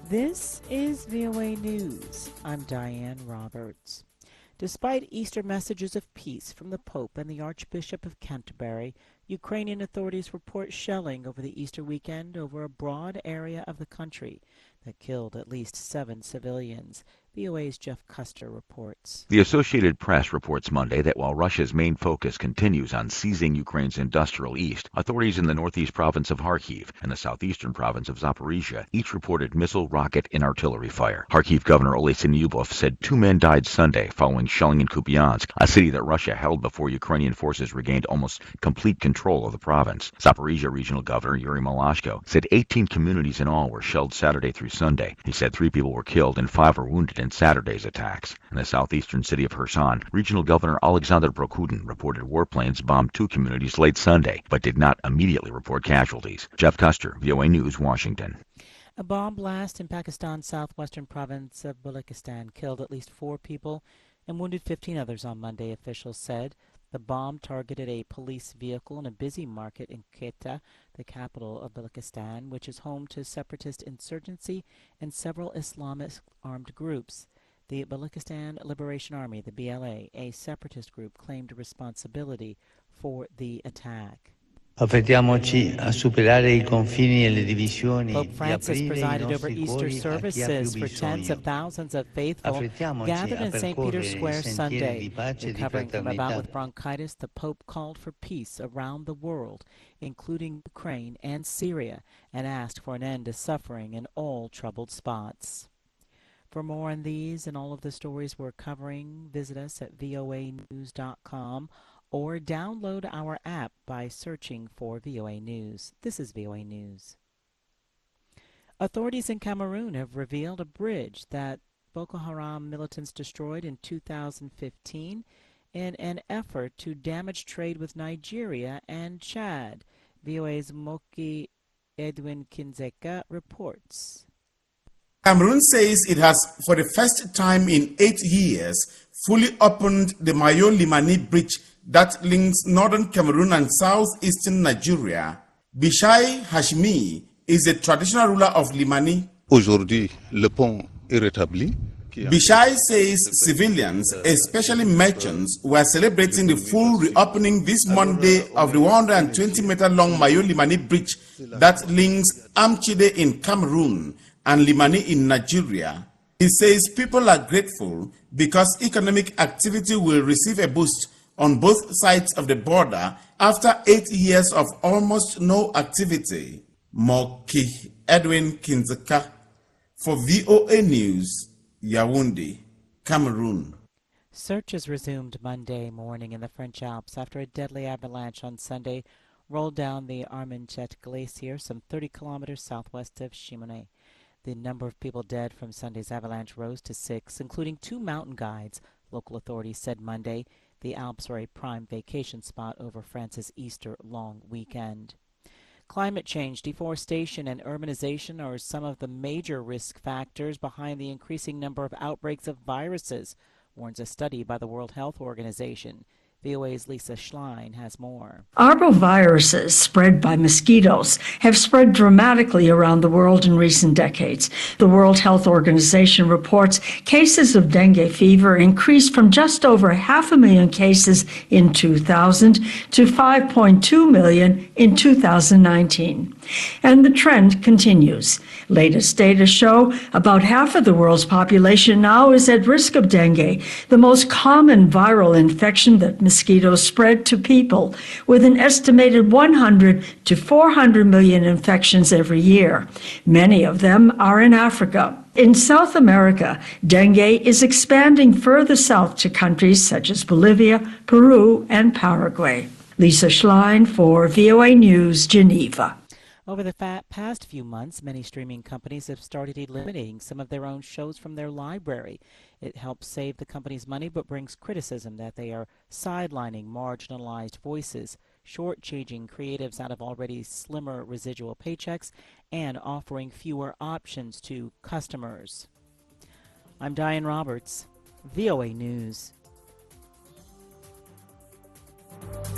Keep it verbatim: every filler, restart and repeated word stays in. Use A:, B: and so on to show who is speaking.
A: This is V O A News. I'm Diane Roberts. Despite Easter messages of peace from the Pope and the Archbishop of Canterbury, Ukrainian authorities report shelling over the Easter weekend over a broad area of the country that killed at least seven civilians. V O A's Jeff Custer reports.
B: The Associated Press reports Monday that while Russia's main focus continues on seizing Ukraine's industrial east, authorities in the northeast province of Kharkiv and the southeastern province of Zaporizhia each reported missile, rocket, and artillery fire. Kharkiv Governor Oleh Syniubov said two men died Sunday following shelling in Kupiansk, a city that Russia held before Ukrainian forces regained almost complete control of the province. Zaporizhia Regional Governor Yuri Malashko said eighteen communities in all were shelled Saturday through Sunday. He said three people were killed and five were wounded in Saturday's attacks. In the southeastern city of Kherson, Regional Governor Alexander Prokudin reported warplanes bombed two communities late Sunday, but did not immediately report casualties. Jeff Custer, V O A News, Washington.
A: A bomb blast in Pakistan's southwestern province of Balochistan killed at least four people and wounded fifteen others on Monday, officials said. The bomb targeted a police vehicle in a busy market in Quetta, the capital of Balochistan, which is home to separatist insurgency and several Islamist armed groups. The Balochistan Liberation Army, the B L A, a separatist group, claimed responsibility for the attack.
C: Affrettiamoci a superare I confini e le divisioni.
A: Pope Francis presided over Easter services for tens of thousands of faithful gathered in Saint Peter's Square Sunday. Recovering from a bout with bronchitis, the Pope called for peace around the world, including Ukraine and Syria, and asked for an end to suffering in all troubled spots. For more on these and all of the stories we're covering, visit us at V O A news dot com. or download our app by searching for V O A News. This is V O A News. Authorities in Cameroon have revealed a bridge that Boko Haram militants destroyed in two thousand fifteen in an effort to damage trade with Nigeria and Chad. V O A's Moki Edwin Kinzeka reports.
D: Cameroon says it has, for the first time in eight years, fully opened the Mayo Limani Bridge that links northern Cameroon and southeastern Nigeria. Bishai Hashmi is the traditional ruler of Limani.
E: Aujourd'hui, le pont est rétabli.
D: Bishai says civilians, especially merchants, were celebrating the full reopening this Monday of the one hundred twenty meter long Mayo Limani Bridge that links Amchide in Cameroon and Limani in Nigeria. He says people are grateful because economic activity will receive a boost on both sides of the border after eight years of almost no activity. Moki Edwin Kinzeka for V O A News, Yaoundé, Cameroon.
A: Searches resumed Monday morning in the French Alps after a deadly avalanche on Sunday rolled down the Armenchette Glacier some thirty kilometers southwest of Chimone. The number of people dead from Sunday's avalanche rose to six, including two mountain guides, local authorities said Monday. The Alps are a prime vacation spot over France's Easter long weekend. Climate change, deforestation, and urbanization are some of the major risk factors behind the increasing number of outbreaks of viruses, warns a study by the World Health Organization. V O A's Lisa Schlein has more.
F: Arboviruses spread by mosquitoes have spread dramatically around the world in recent decades. The World Health Organization reports cases of dengue fever increased from just over half a million cases in two thousand to five point two million in two thousand nineteen. And the trend continues. Latest data show about half of the world's population now is at risk of dengue, the most common viral infection that mosquitoes spread to people, with an estimated one hundred to four hundred million infections every year. Many of them are in Africa. In South America, dengue is expanding further south to countries such as Bolivia, Peru, and Paraguay. Lisa Schlein for V O A News, Geneva.
A: Over the fa- past few months, many streaming companies have started eliminating some of their own shows from their library. It helps save the companies money, but brings criticism that they are sidelining marginalized voices, shortchanging creatives out of already slimmer residual paychecks, and offering fewer options to customers. I'm Diane Roberts, V O A News.